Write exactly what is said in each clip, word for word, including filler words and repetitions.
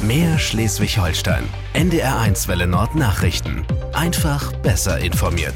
Mehr Schleswig-Holstein. N D R eins Welle Nord Nachrichten. Einfach besser informiert.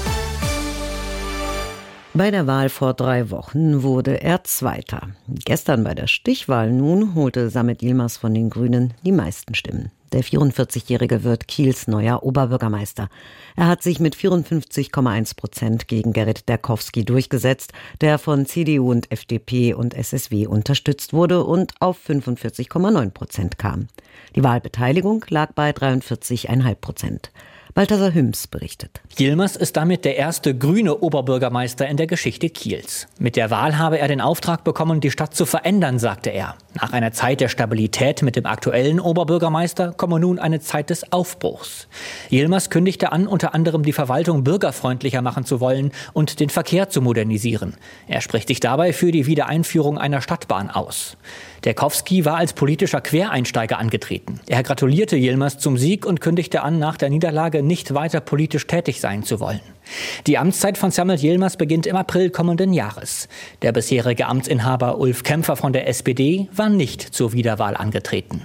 Bei der Wahl vor drei Wochen wurde er Zweiter. Gestern bei der Stichwahl nun holte Samet Yilmaz von den Grünen die meisten Stimmen. Der vierundvierzigjährige wird Kiels neuer Oberbürgermeister. Er hat sich mit vierundfünfzig Komma eins Prozent gegen Gerrit Derkowski durchgesetzt, der von C D U und F D P und S S W unterstützt wurde und auf fünfundvierzig Komma neun Prozent kam. Die Wahlbeteiligung lag bei dreiundvierzig Komma fünf Prozent. Balthasar Hüms berichtet. Yilmaz ist damit der erste grüne Oberbürgermeister in der Geschichte Kiels. Mit der Wahl habe er den Auftrag bekommen, die Stadt zu verändern, sagte er. Nach einer Zeit der Stabilität mit dem aktuellen Oberbürgermeister komme nun eine Zeit des Aufbruchs. Yilmaz kündigte an, unter anderem die Verwaltung bürgerfreundlicher machen zu wollen und den Verkehr zu modernisieren. Er spricht sich dabei für die Wiedereinführung einer Stadtbahn aus. Derkowski war als politischer Quereinsteiger angetreten. Er gratulierte Yilmaz zum Sieg und kündigte an, nach der Niederlage nicht weiter politisch tätig sein zu wollen. Die Amtszeit von Samet Yilmaz beginnt im April kommenden Jahres. Der bisherige Amtsinhaber Ulf Kämpfer von der S P D war nicht zur Wiederwahl angetreten.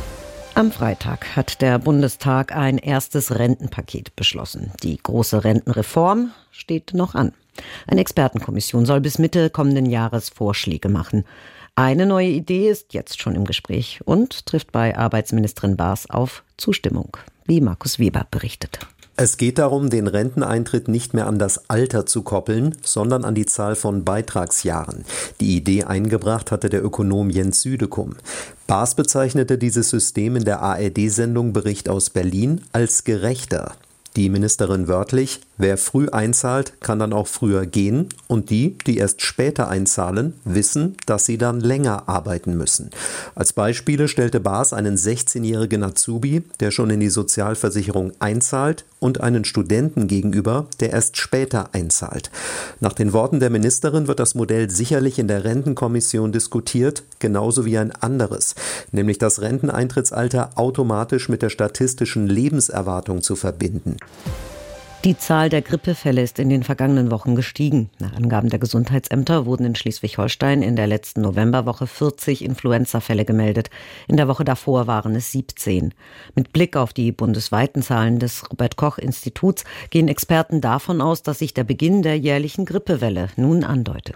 Am Freitag hat der Bundestag ein erstes Rentenpaket beschlossen. Die große Rentenreform steht noch an. Eine Expertenkommission soll bis Mitte kommenden Jahres Vorschläge machen. Eine neue Idee ist jetzt schon im Gespräch und trifft bei Arbeitsministerin Baas auf Zustimmung, wie Markus Weber berichtet. Es geht darum, den Renteneintritt nicht mehr an das Alter zu koppeln, sondern an die Zahl von Beitragsjahren. Die Idee eingebracht hatte der Ökonom Jens Südekum. Baas bezeichnete dieses System in der A R D-Sendung Bericht aus Berlin als gerechter. Die Ministerin wörtlich: Wer früh einzahlt, kann dann auch früher gehen, und die, die erst später einzahlen, wissen, dass sie dann länger arbeiten müssen. Als Beispiele stellte Baas einen sechzehnjährigen Azubi, der schon in die Sozialversicherung einzahlt, und einen Studenten gegenüber, der erst später einzahlt. Nach den Worten der Ministerin wird das Modell sicherlich in der Rentenkommission diskutiert, genauso wie ein anderes, nämlich das Renteneintrittsalter automatisch mit der statistischen Lebenserwartung zu verbinden. Die Zahl der Grippefälle ist in den vergangenen Wochen gestiegen. Nach Angaben der Gesundheitsämter wurden in Schleswig-Holstein in der letzten Novemberwoche vierzig Influenza-Fälle gemeldet. In der Woche davor waren es siebzehn. Mit Blick auf die bundesweiten Zahlen des Robert-Koch-Instituts gehen Experten davon aus, dass sich der Beginn der jährlichen Grippewelle nun andeutet.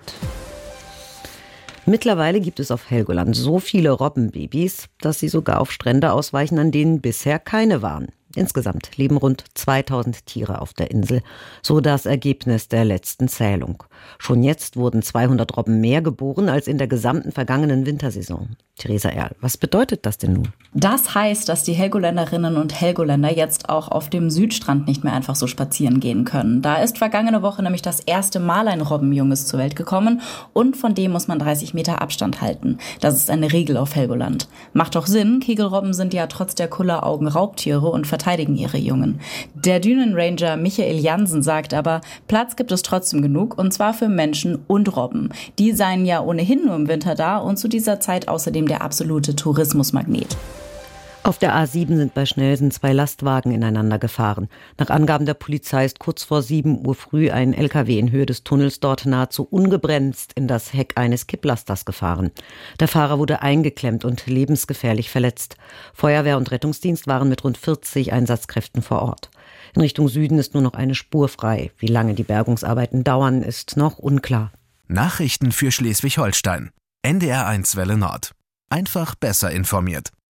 Mittlerweile gibt es auf Helgoland so viele Robbenbabys, dass sie sogar auf Strände ausweichen, an denen bisher keine waren. Insgesamt leben rund zweitausend Tiere auf der Insel, so das Ergebnis der letzten Zählung. Schon jetzt wurden zweihundert Robben mehr geboren als in der gesamten vergangenen Wintersaison. Theresa Erl, was bedeutet das denn nun? Das heißt, dass die Helgoländerinnen und Helgoländer jetzt auch auf dem Südstrand nicht mehr einfach so spazieren gehen können. Da ist vergangene Woche nämlich das erste Mal ein Robbenjunges zur Welt gekommen und von dem muss man dreißig Meter Abstand halten. Das ist eine Regel auf Helgoland. Macht doch Sinn, Kegelrobben sind ja trotz der Kulleraugen Raubtiere und verteidigen ihre Jungen. Der Dünenranger Michael Jansen sagt aber, Platz gibt es trotzdem genug, und zwar für Menschen und Robben. Die seien ja ohnehin nur im Winter da und zu dieser Zeit außerdem der absolute Tourismusmagnet. Auf der A sieben sind bei Schnelsen zwei Lastwagen ineinander gefahren. Nach Angaben der Polizei ist kurz vor sieben Uhr früh ein L K W in Höhe des Tunnels dort nahezu ungebremst in das Heck eines Kipplasters gefahren. Der Fahrer wurde eingeklemmt und lebensgefährlich verletzt. Feuerwehr und Rettungsdienst waren mit rund vierzig Einsatzkräften vor Ort. In Richtung Süden ist nur noch eine Spur frei. Wie lange die Bergungsarbeiten dauern, ist noch unklar. Nachrichten für Schleswig-Holstein. N D R eins Welle Nord. Einfach besser informiert.